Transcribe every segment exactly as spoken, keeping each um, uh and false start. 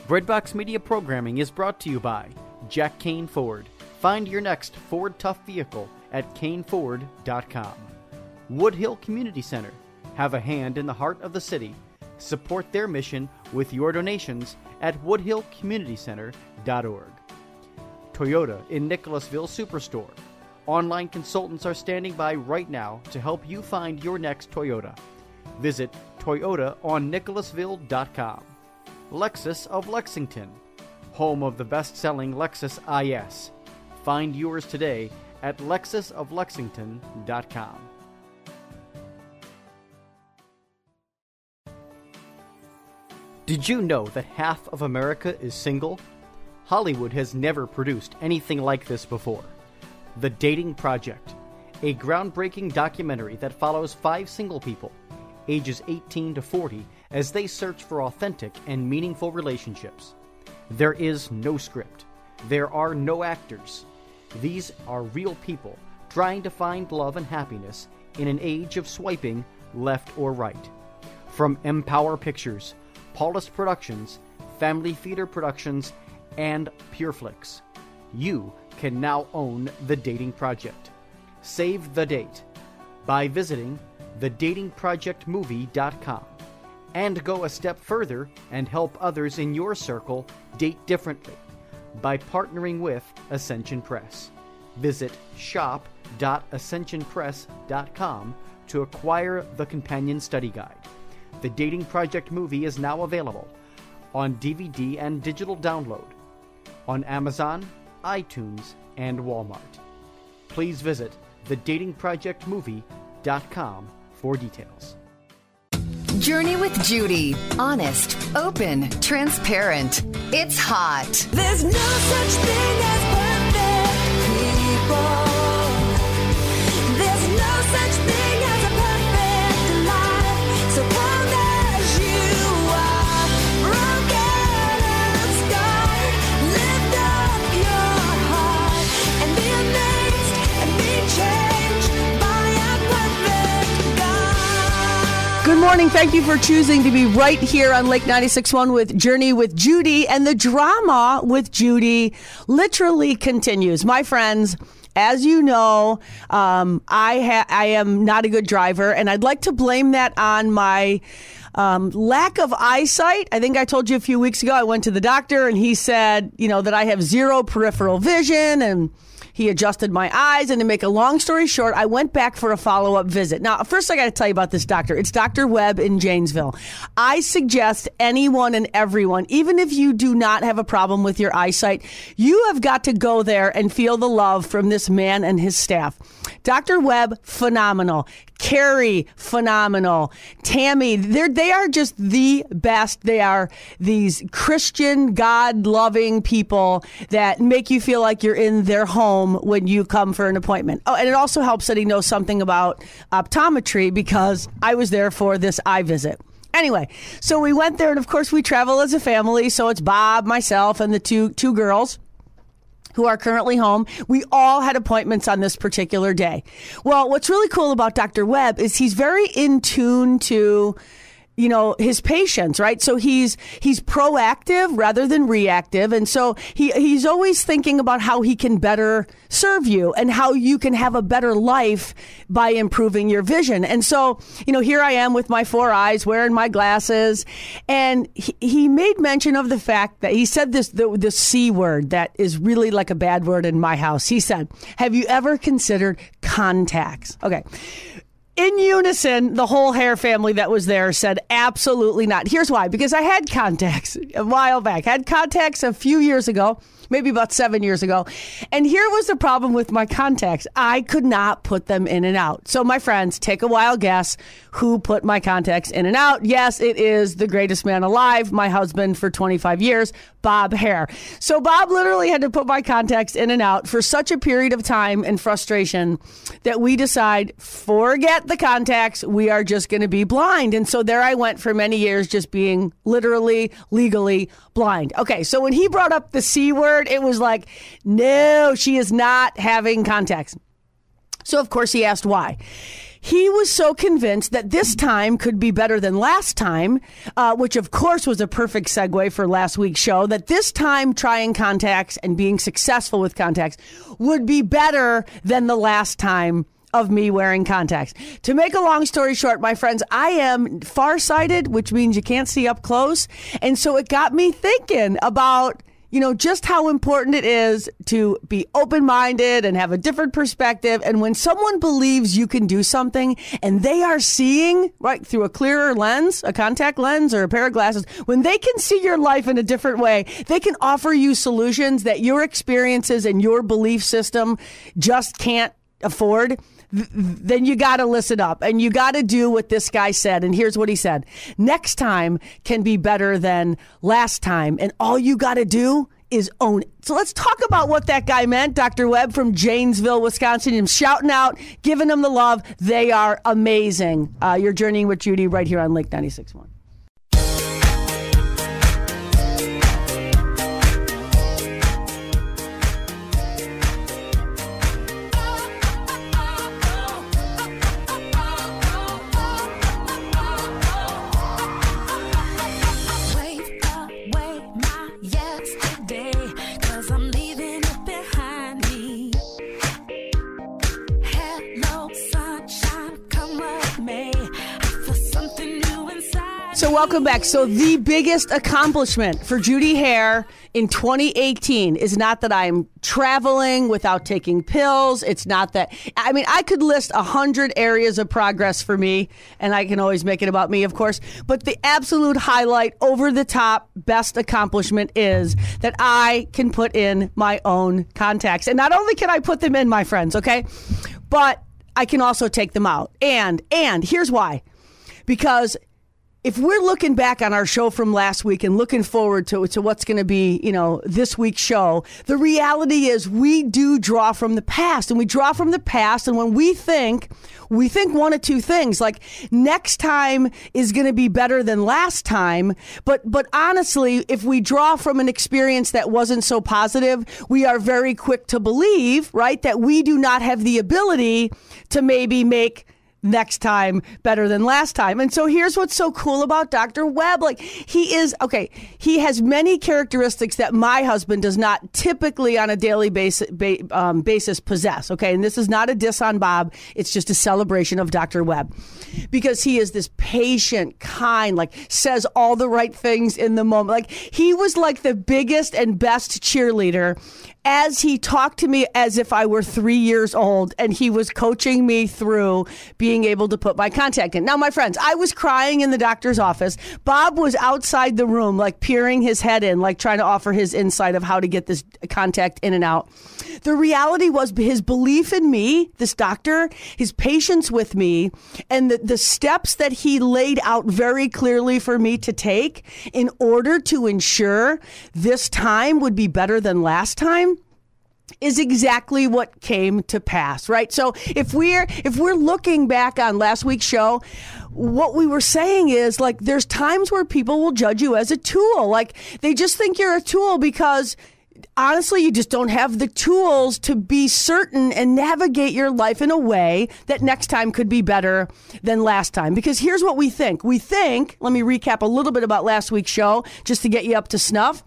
Breadbox Media programming is brought to you by Jack Kane Ford. Find your next Ford Tough vehicle at Kane Ford dot com. Woodhill Community Center. Have a hand in the heart of the city. Support their mission with your donations at woodhill community center dot org. Toyota in Nicholasville Superstore. Online consultants are standing by right now to help you find your next Toyota. Visit Toyota on Nicholasville dot com. Lexus of Lexington, home of the best-selling Lexus I S. Find yours today at lexus of lexington dot com. Did you know that half of America is single? Hollywood has never produced anything like this before. The Dating Project, a groundbreaking documentary that follows five single people, ages eighteen to forty, as they search for authentic and meaningful relationships. There is no script. There are no actors. These are real people trying to find love and happiness in an age of swiping left or right. From Empower Pictures, Paulus Productions, Family Theater Productions, and PureFlix, you can now own The Dating Project. Save the date by visiting the dating project movie dot com and go a step further and help others in your circle date differently by partnering with Ascension Press. Visit shop dot ascension press dot com to acquire the companion study guide. The Dating Project movie is now available on D V D and digital download on Amazon, iTunes, and Walmart. Please visit the dating project movie dot com for details. Journey with Judy. Honest, open, transparent. It's hot. There's no such thing as perfect people. There's no such thing as a perfect life. So come as you are, broken and scarred. Lift up your heart and be amazed and be changed by a perfect God. Good morning. Thank you for choosing to be right here on Lake ninety-six point one with Journey with Judy. And the drama with Judy literally continues. My friends, as you know, um, I, ha- I am not a good driver, and I'd like to blame that on my um, lack of eyesight. I think I told you a few weeks ago I went to the doctor, and he said, you know, that I have zero peripheral vision, and he adjusted my eyes. And to make a long story short, I went back for a follow-up visit. Now, first I got to tell you about this doctor. It's Doctor Webb in Janesville. I suggest anyone and everyone, even if you do not have a problem with your eyesight, you have got to go there and feel the love from this man and his staff. Doctor Webb, phenomenal. Carrie, phenomenal. Tammy, they're, they are just the best. They are these Christian, God-loving people that make you feel like you're in their home when you come for an appointment. Oh, and it also helps that he knows something about optometry because I was there for this eye visit. Anyway, so we went there, and of course we travel as a family. So it's Bob, myself, and the two two girls who are currently home. We all had appointments on this particular day. Well, what's really cool about Doctor Webb is he's very in tune to, you know, his patients, right? So he's he's proactive rather than reactive. And so he he's always thinking about how he can better serve you and how you can have a better life by improving your vision. And so, you know, here I am with my four eyes, wearing my glasses. And he, he made mention of the fact that he said this, the, the C word that is really like a bad word in my house. He said, have you ever considered contacts? Okay. In unison, the whole hair family that was there said absolutely not. Here's why. Because I had contacts a while back. Had contacts a few years ago, maybe about seven years ago. And here was the problem with my contacts. I could not put them in and out. So my friends, take a wild guess who put my contacts in and out. Yes, it is the greatest man alive, my husband for twenty-five years, Bob Hare. So Bob literally had to put my contacts in and out for such a period of time and frustration that we decide, forget the contacts, we are just going to be blind. And so there I went for many years just being literally, legally blind. Okay, so when he brought up the C word, it was like, no, she is not having contacts. So of course he asked why. he was so convinced that this time could be better than last time, uh, which of course was a perfect segue for last week's show, that this time trying contacts and being successful with contacts would be better than the last time of me wearing contacts. To make a long story short, my friends, I am farsighted, which means you can't see up close. And so it got me thinking about, you know, just how important it is to be open-minded and have a different perspective. And when someone believes you can do something and they are seeing, right, through a clearer lens, a contact lens or a pair of glasses, when they can see your life in a different way, they can offer you solutions that your experiences and your belief system just can't afford. Then you got to listen up and you got to do what this guy said. And here's what he said. Next time can be better than last time. And all you got to do is own it. So let's talk about what that guy meant. Doctor Webb from Janesville, Wisconsin. I'm shouting out, giving them the love. They are amazing. Uh, you're journeying with Judy right here on Lake ninety-six point one. So welcome back. So the biggest accomplishment for Judy Hare in twenty eighteen is not that I'm traveling without taking pills. It's not that, I mean, I could list a hundred areas of progress for me, and I can always make it about me, of course. But the absolute highlight, over the top, best accomplishment is that I can put in my own contacts. And not only can I put them in, my friends, okay, but I can also take them out. And, and here's why. Because if we're looking back on our show from last week and looking forward to, to what's going to be, you know, this week's show, the reality is we do draw from the past, and we draw from the past. And when we think, we think one of two things, like next time is going to be better than last time. But, but honestly, if we draw from an experience that wasn't so positive, we are very quick to believe, right, that we do not have the ability to maybe make next time better than last time. And so here's what's so cool about Doctor Webb. Like, he is, okay, he has many characteristics that my husband does not typically on a daily basis, ba- um, basis possess. Okay. And this is not a diss on Bob. It's just a celebration of Doctor Webb, because he is this patient, kind, like says all the right things in the moment. Like, he was like the biggest and best cheerleader as he talked to me as if I were three years old, and he was coaching me through being able to put my contact in. Now, my friends, I was crying in the doctor's office. Bob was outside the room, like peering his head in, like trying to offer his insight of how to get this contact in and out. The reality was his belief in me, this doctor, his patience with me, and the, the steps that he laid out very clearly for me to take in order to ensure this time would be better than last time is exactly what came to pass, right? So if we're if we're looking back on last week's show, what we were saying is, like, there's times where people will judge you as a tool. Like, they just think you're a tool because honestly, you just don't have the tools to be certain and navigate your life in a way that next time could be better than last time. Because here's what we think. We think, let me recap a little bit about last week's show just to get you up to snuff.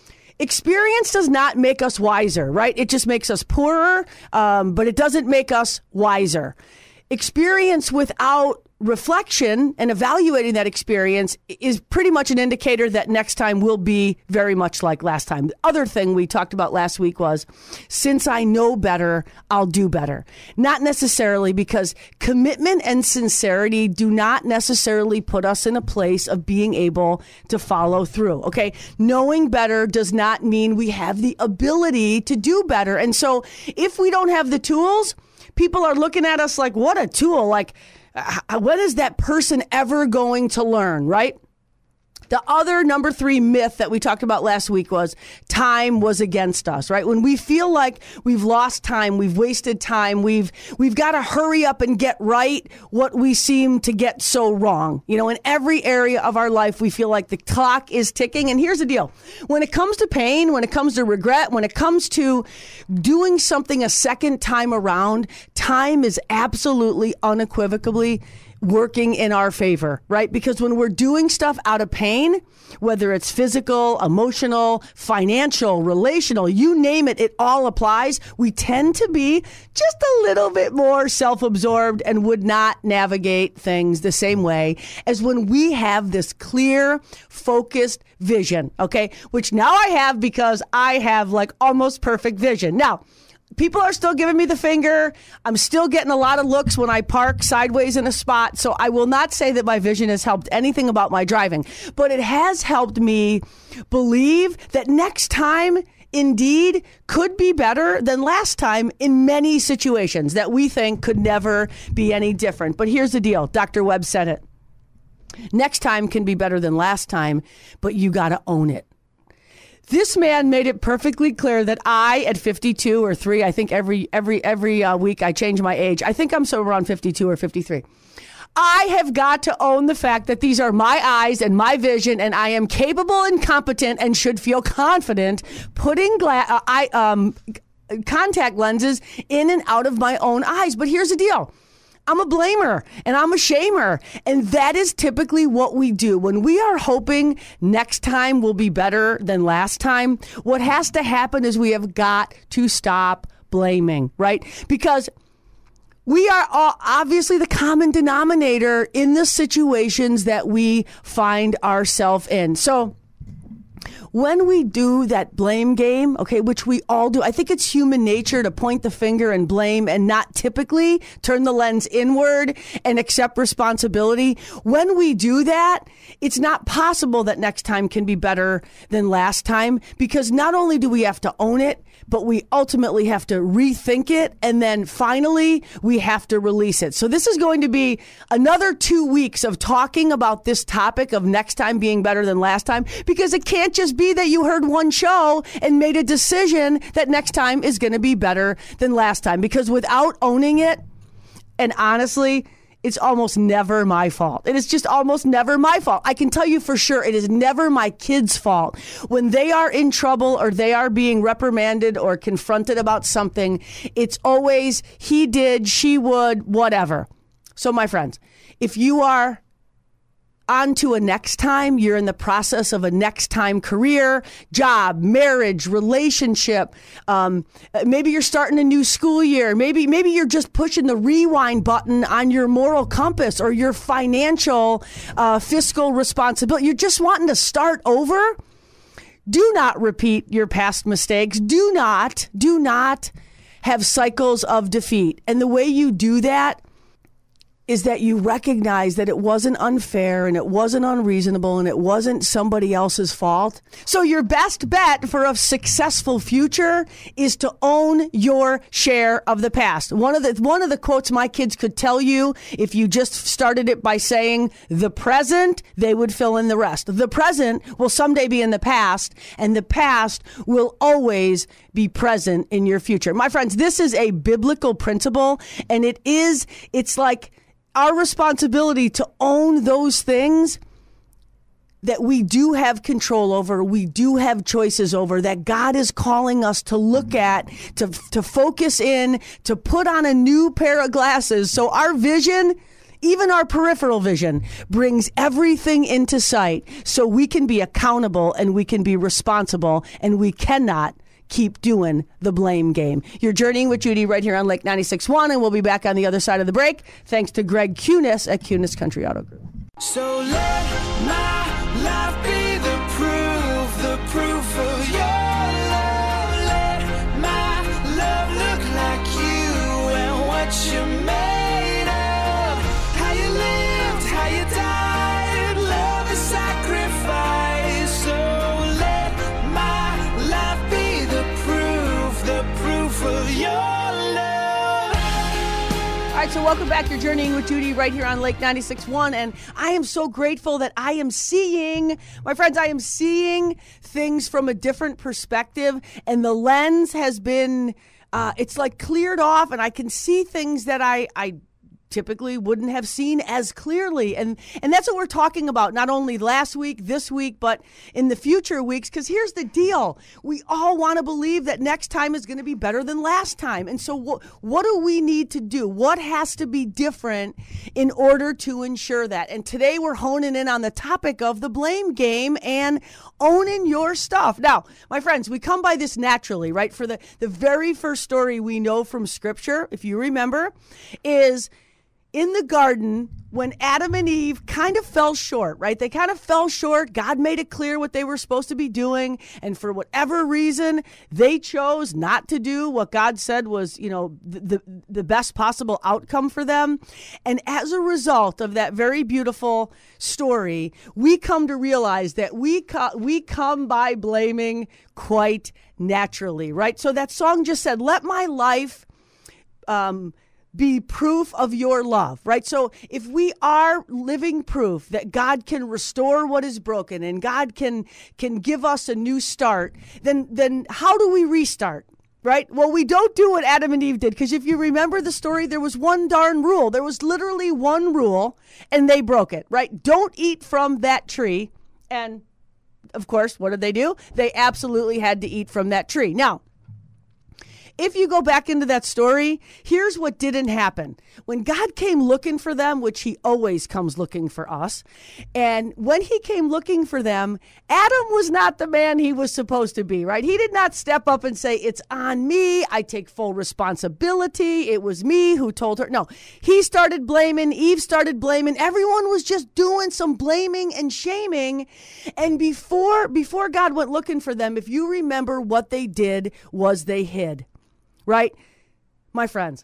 Experience does not make us wiser, right? It just makes us poorer, um, but it doesn't make us wiser. Experience without reflection and evaluating that experience is pretty much an indicator that next time will be very much like last time. The other thing we talked about last week was, since I know better, I'll do better. Not necessarily, because commitment and sincerity do not necessarily put us in a place of being able to follow through. Okay. Knowing better does not mean we have the ability to do better. And so if we don't have the tools, people are looking at us like, what a tool. Like, when is that person ever going to learn, right? The other number three myth that we talked about last week was time was against us, right? When we feel like we've lost time, we've wasted time, we've we've got to hurry up and get right what we seem to get so wrong. You know, in every area of our life, we feel like the clock is ticking. And here's the deal. When it comes to pain, when it comes to regret, when it comes to doing something a second time around, time is absolutely unequivocally working in our favor, right? Because when we're doing stuff out of pain, whether it's physical, emotional, financial, relational, you name it, it all applies. We tend to be just a little bit more self-absorbed and would not navigate things the same way as when we have this clear, focused vision, okay? Which now I have because I have like almost perfect vision. Now, people are still giving me the finger. I'm still getting a lot of looks when I park sideways in a spot. So I will not say that my vision has helped anything about my driving, but it has helped me believe that next time indeed could be better than last time in many situations that we think could never be any different. But here's the deal. Doctor Webb said it. Next time can be better than last time, but you got to own it. This man made it perfectly clear that I, at fifty-two or three, I think every every every uh, week I change my age. I think I'm somewhere around fifty-two or fifty-three. I have got to own the fact that these are my eyes and my vision, and I am capable and competent and should feel confident putting gla- uh, I, um, contact lenses in and out of my own eyes. But here's the deal. I'm a blamer and I'm a shamer. And that is typically what we do. When we are hoping next time will be better than last time, what has to happen is we have got to stop blaming, right? Because we are all obviously the common denominator in the situations that we find ourselves in. So when we do that blame game, okay, which we all do, I think it's human nature to point the finger and blame and not typically turn the lens inward and accept responsibility. When we do that, it's not possible that next time can be better than last time, because not only do we have to own it, but we ultimately have to rethink it, and then finally we have to release it. So this is going to be another two weeks of talking about this topic of next time being better than last time, because it can't just be that you heard one show and made a decision that next time is going to be better than last time, because without owning it, and honestly, it's almost never my fault. It is just almost never my fault. I can tell you for sure it is never my kids' fault. When they are in trouble or they are being reprimanded or confronted about something, it's always he did, she would, whatever. So my friends, if you are on to a next time, you're in the process of a next time career, job, marriage, relationship. Um, maybe you're starting a new school year. Maybe, maybe you're just pushing the rewind button on your moral compass or your financial, uh, fiscal responsibility. You're just wanting to start over. Do not repeat your past mistakes. Do not, do not have cycles of defeat. And the way you do that is that you recognize that it wasn't unfair and it wasn't unreasonable and it wasn't somebody else's fault. So your best bet for a successful future is to own your share of the past. One of the one of the quotes my kids could tell you, if you just started it by saying the present, they would fill in the rest. The present will someday be in the past, and the past will always be present in your future. My friends, this is a biblical principle, and it is, it's like our responsibility to own those things that we do have control over, we do have choices over, that God is calling us to look at, to, to focus in, to put on a new pair of glasses. So our vision, even our peripheral vision, brings everything into sight so we can be accountable and we can be responsible, and we cannot keep doing the blame game. You're journeying with Judy right here on Lake ninety-six point one, and we'll be back on the other side of the break. Thanks to Greg Kunis at Kunis Country Auto Group. So let my life be the proof, the proof of your love. Let my love look like you and what you're made of. How you lived, how you died, love is sacrifice. So let my life be the proof, the proof of your love. All right, right, so welcome back. You're journeying with Judy right here on Lake ninety-six point one, and I am so grateful that I am seeing, my friends, I am seeing things from a different perspective, and the lens has been, uh, it's like cleared off, and I can see things that I, I typically wouldn't have seen as clearly. And and that's what we're talking about, not only last week, this week, but in the future weeks. Because here's the deal. We all want to believe that next time is going to be better than last time. And so what, what do we need to do? What has to be different in order to ensure that? And today we're honing in on the topic of the blame game and owning your stuff. Now, my friends, we come by this naturally, right? For the, the very first story we know from Scripture, if you remember, is in the garden, when Adam and Eve kind of fell short, right? They kind of fell short. God made it clear what they were supposed to be doing. And for whatever reason, they chose not to do what God said was, you know, the, the, the best possible outcome for them. And as a result of that very beautiful story, we come to realize that we, co- we come by blaming quite naturally, right? So that song just said, let my life, um, be proof of your love, right? So if we are living proof that God can restore what is broken and God can can give us a new start, then then how do we restart? Right? Well, we don't do what Adam and Eve did, because if you remember the story, there was one darn rule. There was literally one rule, and they broke it, right? Don't eat from that tree. And of course, what did they do? They absolutely had to eat from that tree. Now, if you go back into that story, here's what didn't happen. When God came looking for them, which he always comes looking for us, and when he came looking for them, Adam was not the man he was supposed to be, right? He did not step up and say, it's on me. I take full responsibility. It was me who told her. No, he started blaming. Eve started blaming. Everyone was just doing some blaming and shaming. And before, before God went looking for them, if you remember, what they did was they hid. Right? My friends,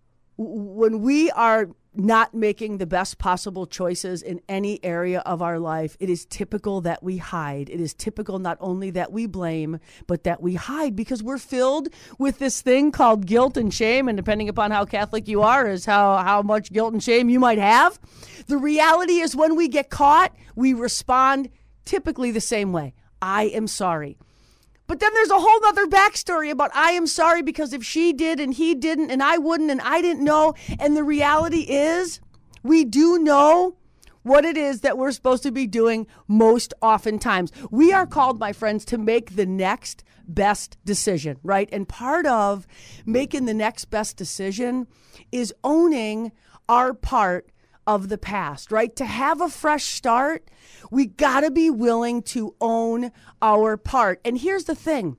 when we are not making the best possible choices in any area of our life, it is typical that we hide. It is typical not only that we blame, but that we hide, because we're filled with this thing called guilt and shame. And depending upon how Catholic you are is how, how much guilt and shame you might have. The reality is, when we get caught, we respond typically the same way. I am sorry. But then there's a whole other backstory about I am sorry because if she did and he didn't and I wouldn't and I didn't know. And the reality is, we do know what it is that we're supposed to be doing most oftentimes. We are called, my friends, to make the next best decision, right? And part of making the next best decision is owning our part of the past, right? To have a fresh start, we got to be willing to own our part. And here's the thing.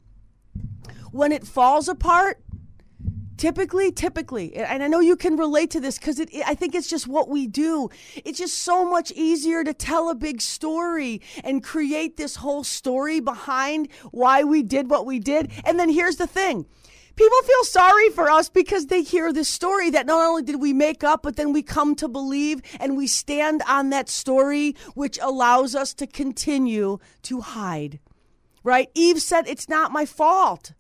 When it falls apart, typically, typically, and I know you can relate to this because it, I think it's just what we do. It's just so much easier to tell a big story and create this whole story behind why we did what we did. And then here's the thing. People feel sorry for us because they hear this story that not only did we make up, but then we come to believe and we stand on that story, which allows us to continue to hide, right? Eve said, it's not my fault.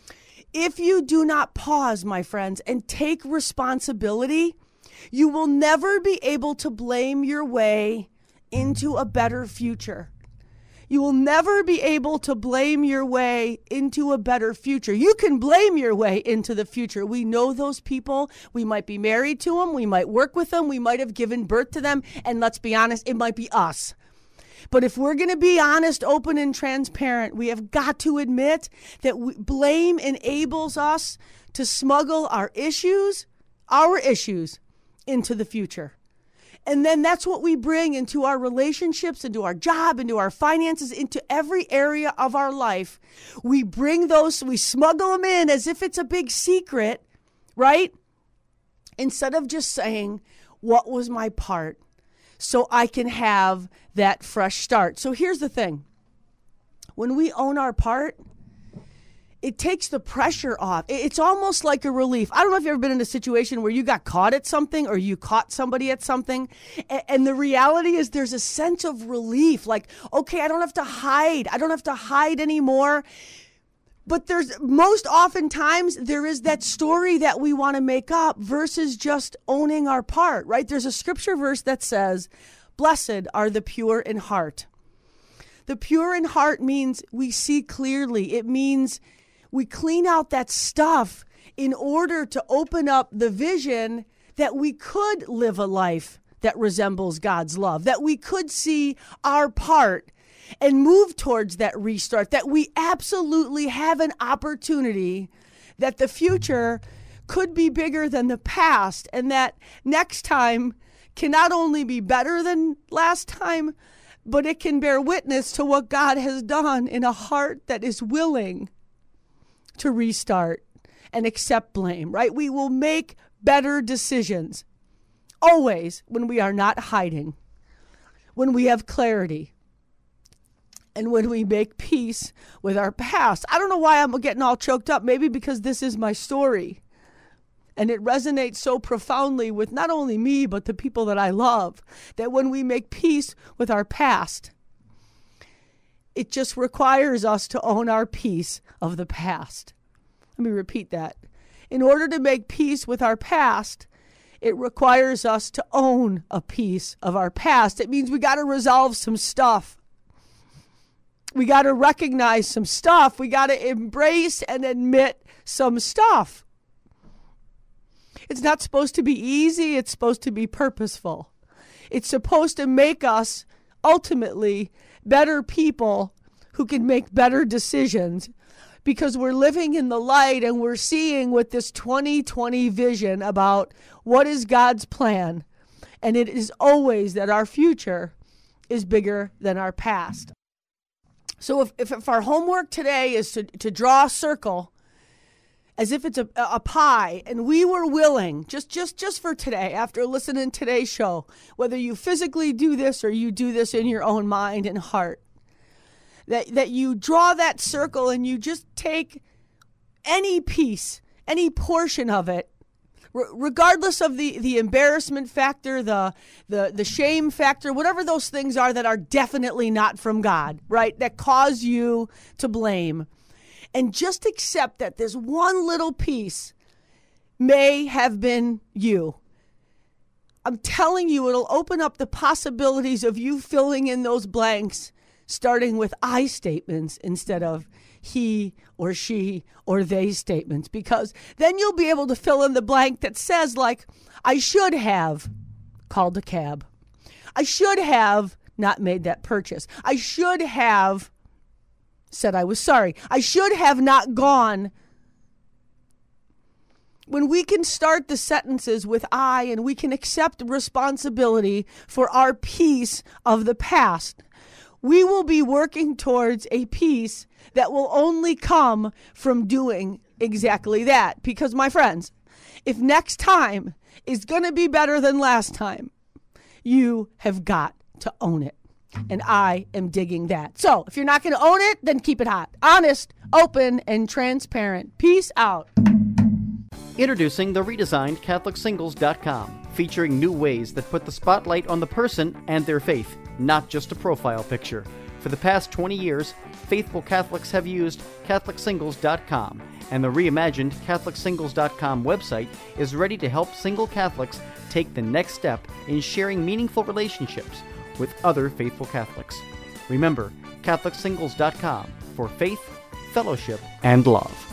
If you do not pause, my friends, and take responsibility, you will never be able to blame your way into a better future. You will never be able to blame your way into a better future. You can blame your way into the future. We know those people. We might be married to them. We might work with them. We might have given birth to them. And let's be honest, it might be us. But if we're going to be honest, open, and transparent, we have got to admit that we, blame enables us to smuggle our issues, our issues, into the future. And then that's what we bring into our relationships, into our job, into our finances, into every area of our life. We bring those, we smuggle them in as if it's a big secret, right? Instead of just saying, what was my part so I can have that fresh start? So here's the thing. When we own our part, it takes the pressure off. It's almost like a relief. I don't know if you've ever been in a situation where you got caught at something or you caught somebody at something. And the reality is there's a sense of relief. Like, okay, I don't have to hide. I don't have to hide anymore. But there's most oftentimes there is that story that we want to make up versus just owning our part, right? There's a scripture verse that says, "Blessed are the pure in heart." The pure in heart means we see clearly. It means we clean out that stuff in order to open up the vision that we could live a life that resembles God's love, that we could see our part and move towards that restart, that we absolutely have an opportunity, that the future could be bigger than the past, and that next time can not only be better than last time, but it can bear witness to what God has done in a heart that is willing to restart and accept blame, right? We will make better decisions always when we are not hiding, when we have clarity, and when we make peace with our past. I don't know why I'm getting all choked up. Maybe because this is my story. And it resonates so profoundly with not only me, but the people that I love, that when we make peace with our past, it just requires us to own our piece of the past. Let me repeat that. In order to make peace with our past, it requires us to own a piece of our past. It means we got to resolve some stuff. We got to recognize some stuff. We got to embrace and admit some stuff. It's not supposed to be easy. It's supposed to be purposeful. It's supposed to make us ultimately better people who can make better decisions, because we're living in the light and we're seeing with this twenty twenty vision about what is God's plan. And it is always that our future is bigger than our past. So if, if, if our homework today is to, to draw a circle as if it's a, a pie, and we were willing, just, just, just for today, after listening to today's show, whether you physically do this or you do this in your own mind and heart, that, that you draw that circle and you just take any piece, any portion of it, r- regardless of the, the embarrassment factor, the, the, the shame factor, whatever those things are that are definitely not from God, right, that cause you to blame. And just accept that this one little piece may have been you. I'm telling you, it'll open up the possibilities of you filling in those blanks, starting with I statements instead of he or she or they statements, because then you'll be able to fill in the blank that says, like, I should have called a cab. I should have not made that purchase. I should have said I was sorry. I should have not gone. When we can start the sentences with I, and we can accept responsibility for our piece of the past, we will be working towards a peace that will only come from doing exactly that. Because, my friends, if next time is going to be better than last time, you have got to own it. And I am digging that. So if you're not going to own it, then keep it hot. Honest, open, and transparent. Peace out. Introducing the redesigned Catholic Singles dot com, featuring new ways that put the spotlight on the person and their faith, not just a profile picture. For the past twenty years, faithful Catholics have used Catholic Singles dot com, and the reimagined Catholic Singles dot com website is ready to help single Catholics take the next step in sharing meaningful relationships with other faithful Catholics. Remember, Catholic Singles dot com for faith, fellowship, and love.